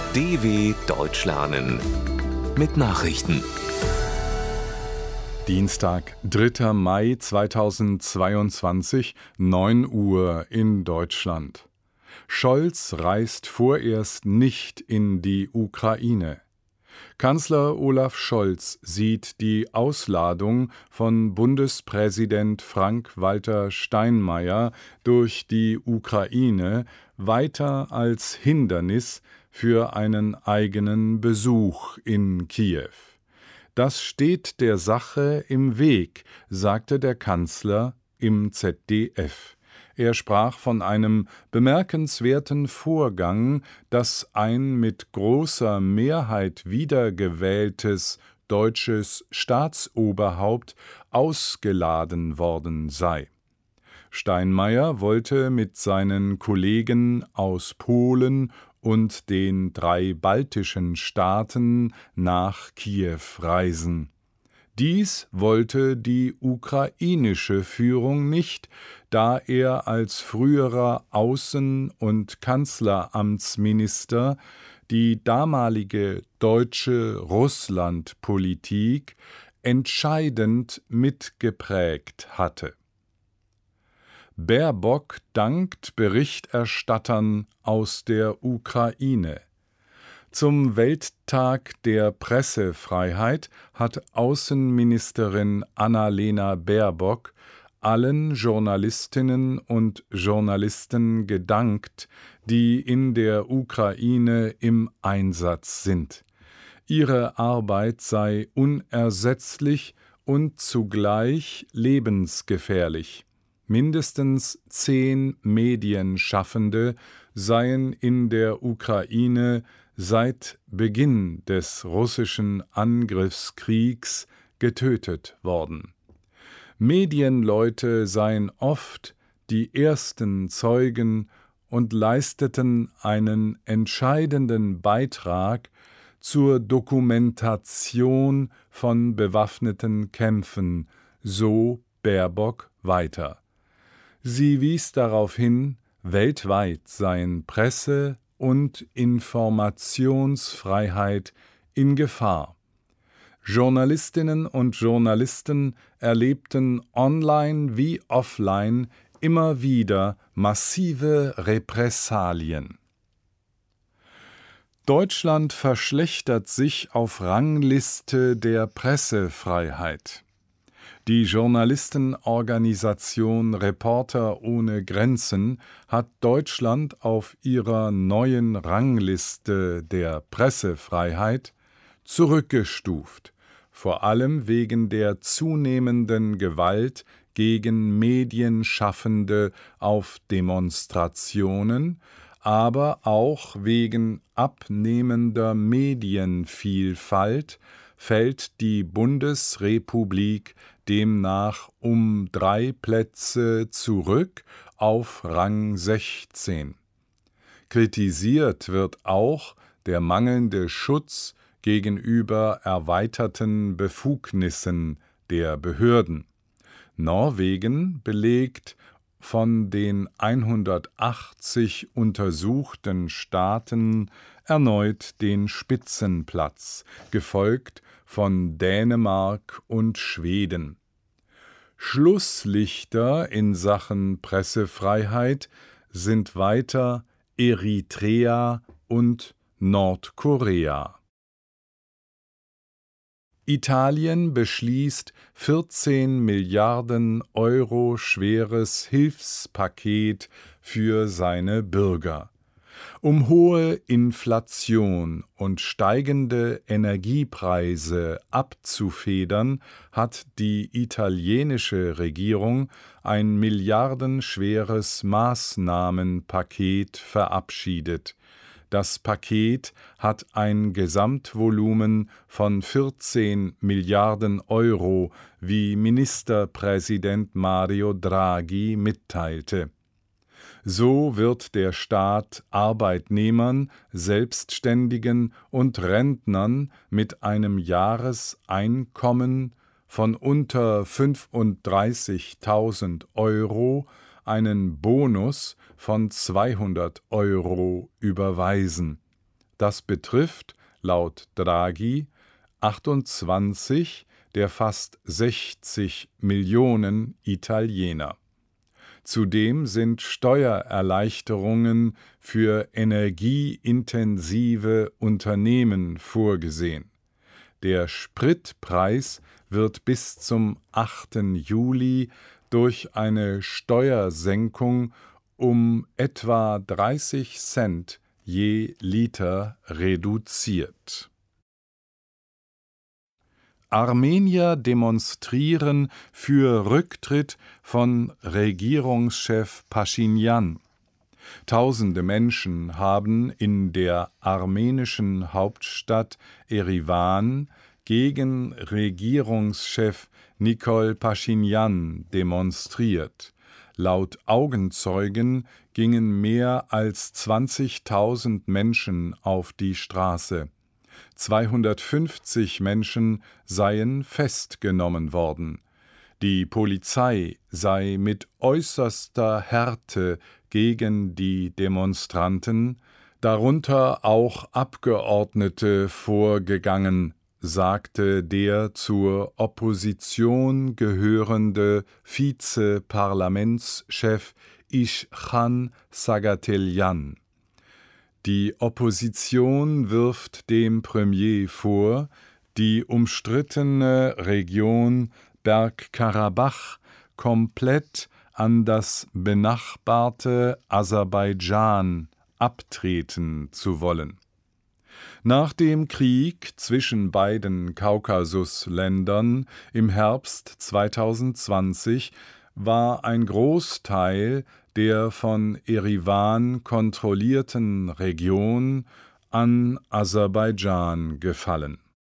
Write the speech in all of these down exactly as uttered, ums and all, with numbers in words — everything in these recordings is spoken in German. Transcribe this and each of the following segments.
D W Deutsch lernen mit Nachrichten. Dienstag, dritter Mai zweitausendzweiundzwanzig, neun Uhr in Deutschland. Scholz reist vorerst nicht in die Ukraine. Kanzler Olaf Scholz sieht die Ausladung von Bundespräsident Frank-Walter Steinmeier durch die Ukraine weiter als Hindernis für einen eigenen Besuch in Kiew. Das steht der Sache im Weg, sagte der Kanzler im Z D F. Er sprach von einem bemerkenswerten Vorgang, dass ein mit großer Mehrheit wiedergewähltes deutsches Staatsoberhaupt ausgeladen worden sei. Steinmeier wollte mit seinen Kollegen aus Polen und den drei baltischen Staaten nach Kiew reisen. Dies wollte die ukrainische Führung nicht, da er als früherer Außen- und Kanzleramtsminister die damalige deutsche Russlandpolitik entscheidend mitgeprägt hatte. Baerbock dankt Berichterstattern aus der Ukraine. Zum Welttag der Pressefreiheit hat Außenministerin Annalena Baerbock allen Journalistinnen und Journalisten gedankt, die in der Ukraine im Einsatz sind. Ihre Arbeit sei unersetzlich und zugleich lebensgefährlich. Mindestens zehn Medienschaffende seien in der Ukraine seit Beginn des russischen Angriffskriegs getötet worden. Medienleute seien oft die ersten Zeugen und leisteten einen entscheidenden Beitrag zur Dokumentation von bewaffneten Kämpfen, so Baerbock weiter. Sie wies darauf hin, weltweit seien Presse- und Informationsfreiheit in Gefahr. Journalistinnen und Journalisten erlebten online wie offline immer wieder massive Repressalien. Deutschland verschlechtert sich auf Rangliste der Pressefreiheit. Die Journalistenorganisation Reporter ohne Grenzen hat Deutschland auf ihrer neuen Rangliste der Pressefreiheit zurückgestuft, vor allem wegen der zunehmenden Gewalt gegen Medienschaffende auf Demonstrationen, aber auch wegen abnehmender Medienvielfalt fällt die Bundesrepublik demnach um drei Plätze zurück auf Rang sechzehn. Kritisiert wird auch der mangelnde Schutz gegenüber erweiterten Befugnissen der Behörden. Norwegen belegt von den hundertachtzig untersuchten Staaten erneut den Spitzenplatz, gefolgt von Dänemark und Schweden. Schlusslichter in Sachen Pressefreiheit sind weiter Eritrea und Nordkorea. Italien beschließt vierzehn Milliarden Euro schweres Hilfspaket für seine Bürger. Um hohe Inflation und steigende Energiepreise abzufedern, hat die italienische Regierung ein milliardenschweres Maßnahmenpaket verabschiedet. Das Paket hat ein Gesamtvolumen von vierzehn Milliarden Euro, wie Ministerpräsident Mario Draghi mitteilte. So wird der Staat Arbeitnehmern, Selbstständigen und Rentnern mit einem Jahreseinkommen von unter fünfunddreißigtausend Euro einen Bonus von zweihundert Euro überweisen. Das betrifft, laut Draghi, achtundzwanzig der fast sechzig Millionen Italiener. Zudem sind Steuererleichterungen für energieintensive Unternehmen vorgesehen. Der Spritpreis wird bis zum achten Juli durch eine Steuersenkung um etwa dreißig Cent je Liter reduziert. Armenier demonstrieren für Rücktritt von Regierungschef Paschinjan. Tausende Menschen haben in der armenischen Hauptstadt Erivan gegen Regierungschef Nikol Paschinjan demonstriert. Laut Augenzeugen gingen mehr als zwanzigtausend Menschen auf die Straße. zweihundertfünfzig Menschen seien festgenommen worden. Die Polizei sei mit äußerster Härte gegen die Demonstranten, darunter auch Abgeordnete, vorgegangen, sagte der zur Opposition gehörende Vizeparlamentschef Işkhan Sagatelian. Die Opposition wirft dem Premier vor, die umstrittene Region Bergkarabach komplett an das benachbarte Aserbaidschan abtreten zu wollen. Nach dem Krieg zwischen beiden Kaukasusländern im Herbst zweitausendzwanzig war ein Großteil der von Erivan kontrollierten Region an Aserbaidschan gefallen.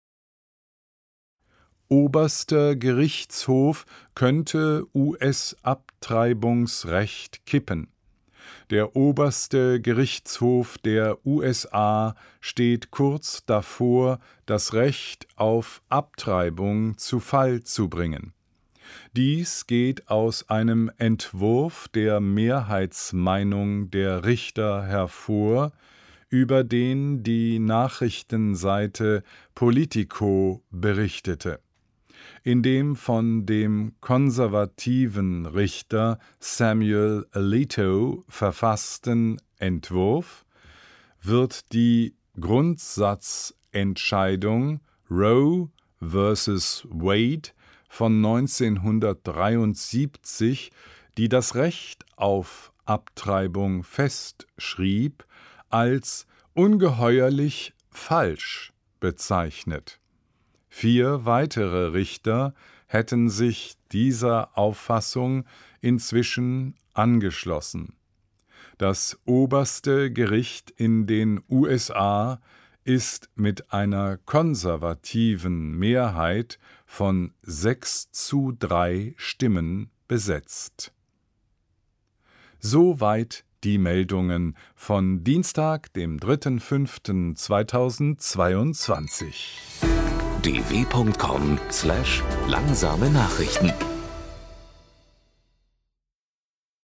Oberster Gerichtshof könnte U S-Abtreibungsrecht kippen. Der oberste Gerichtshof der U S A steht kurz davor, das Recht auf Abtreibung zu Fall zu bringen. Dies geht aus einem Entwurf der Mehrheitsmeinung der Richter hervor, über den die Nachrichtenseite Politico berichtete. In dem von dem konservativen Richter Samuel Alito verfassten Entwurf wird die Grundsatzentscheidung Roe versus Wade von neunzehnhundertdreiundsiebzig, die das Recht auf Abtreibung festschrieb, als ungeheuerlich falsch bezeichnet. Vier weitere Richter hätten sich dieser Auffassung inzwischen angeschlossen. Das oberste Gericht in den U S A ist mit einer konservativen Mehrheit von sechs zu drei Stimmen besetzt. Soweit die Meldungen von Dienstag, dem dritten fünften zweitausendzweiundzwanzig. d w punkt com slash langsame Nachrichten